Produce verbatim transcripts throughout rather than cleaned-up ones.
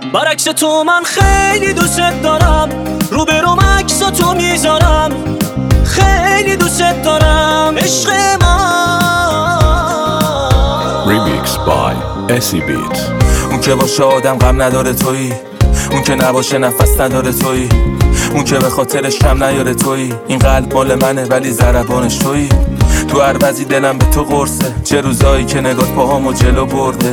برعکس تو من خیلی دوست دارم، روبروم عکساتو میذارم، خیلی دوست دارم عشق من. Remix by اسی بیت. اون که باشه آدم غم نداره تویی، اون که نباشه نفس نداره تویی، اون که به خاطرش کم نیاره تویی. این قلب مال منه ولی ضربانش تویی. تو هر وضعی دلم به تو قرصه، چه روزایی که نگات پاهامو جلو برده.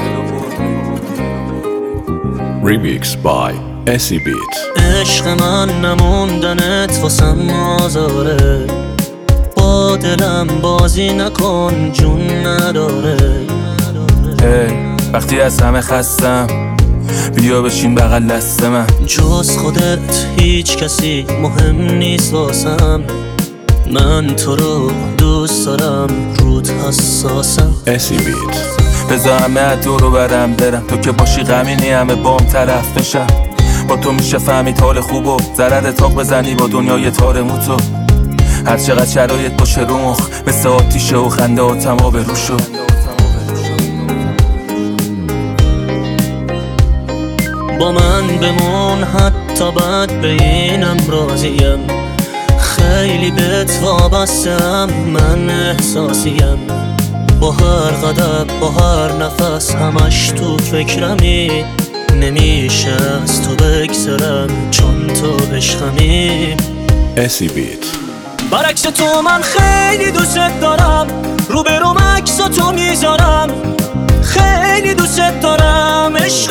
Remix by اسی بیت. عشق من نموندنت واسم آزاره، با دلم بازی نکن جون نداره. hey, وقتی از همه خستم بیا بشین بغل دست من. جز خودت هیچ کسی مهم نیست واسم، من تو رو دوست دارم، رود حساسم. اسی بیت. بذار همه دورو برم برم، تو که باشی غمینی همه بام طرف بشم. با تو میشه فهمید حال خوب و ضرر تاق بزنی با دنیای تار موتو. هر چقدر شرایط باشه رو مخ مثل آتیشه و خنده آتم آب رو شد. با من بمون حتی بد به اینم راضیم، خیلی بهت وابستم، من احساسیم. با هر قدم با هر نفس همش تو فکرمی، نمیشه از تو بگذرم چون تو عشقمی. اسی بیت. برعکس تو من خیلی دوست دارم، روبروم عکساتو میذارم، خیلی دوست دارم عشق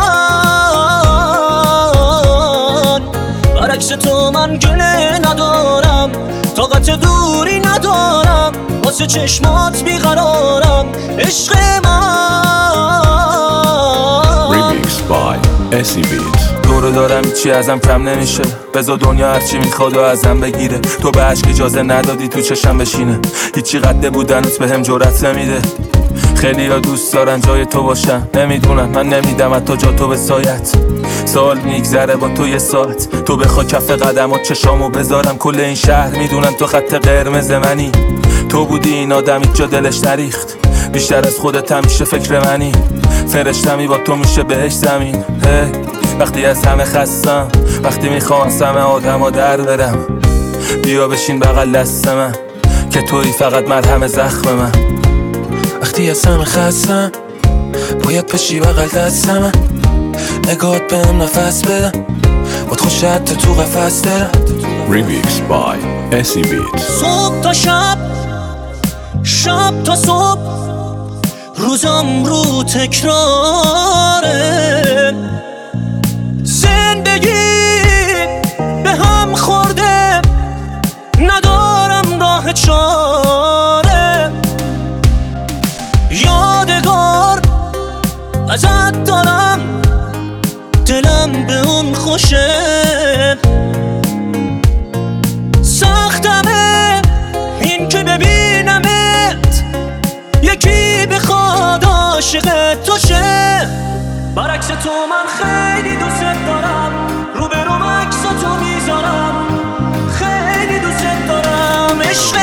من. برعکس تو من گله ندارم، طاقت دوری ندارم، واسه چشمات بیقرارم عشق من. Remix by اسی بیت. دورو دارم هیچی ازم کم نمیشه، بذار دنیا هرچی میخواد و ازم بگیره. تو به عشق اجازه ندادی تو چشم بشینه، هیچی قده بودنت به هم جرأت نمیده. خیلی ها دوست دارن جای تو باشن، نمیدونن من نمیدم حتی جا تو به سایت. سال میگذره با تو یه ساعت، تو بخوا کف قدمات چشامو بذارم. کل این شهر میدونن تو خط قرمز منی، تو بودی این آدم هیچ جا دلش نریخت. بیشتر از خودت همیشه فکر منی، فرشتمی با تو میشه بهش زمین. hey. وقتی از همه خستم، وقتی میخوام از همه آدم ها در برم، بیا بشین بغل دست من که توی فقط مرهم زخم من. وقتی از همه خستم باید پشی بغل دست من، نگات بهم نفس بدم، باد خوش حتی تو قفص دارم. Remix by اسی بیت. صبح تا شب، شب تا صبح، روزم رو تکراره. زندگی به هم خورده، ندارم راه چاره. یادگار ازت دارم، دلم به اون خوشه. سختمه این که ببینمت، یکی بخواد عاشق تو شه. برعکس تو من خیلی دوست دارم، روبروم عکساتو میذارم، خیلی دوست دارم عشق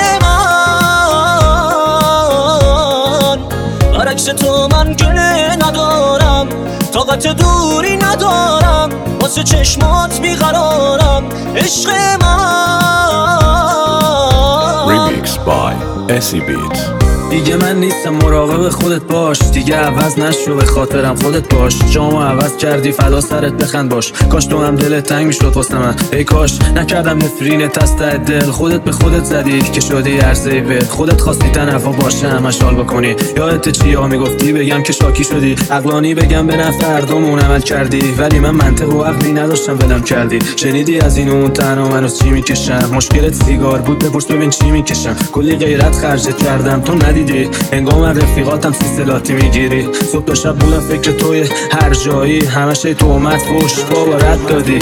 من. برعکس تو من گله ندارم، طاقت دوری ندارم، واسه چشمات بیقرارم عشق من. Remix by اسی بیت. دیگه من نیستم مراقب خودت باش، دیگه عوض نشو به خاطرم خودت باش. جامو عوض کردی فدا سرت بخند باش، کاش تو هم دلت تنگ میشد واسه من. ای کاش نکردم نفرینت از ته دل، خودت به خودت زدی که شدی عرضه ول. خودت خواستی تنفا باشه همش حال بکنی، یادت چیا میگفتی بگم که شاکی شدی. عقلانی بگم به نفع هردومون عمل کردی، ولی من منطق و عقلی نداشتم ولم کردی. شنیدی از این اون تنها من از چی میکشم، مشکلت سیگار بود بپرس ببین چی میکشم. کلی غیرت خرجت کردم تو ندیدی، انگام رفیقاتم سیستلاتی میگیری. صبح تا شب بودم فکر توی هر جایی، همش تهمت فوش بابا رد دادی.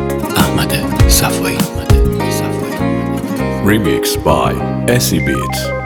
احمد صفایی. Remix by اسی بیت.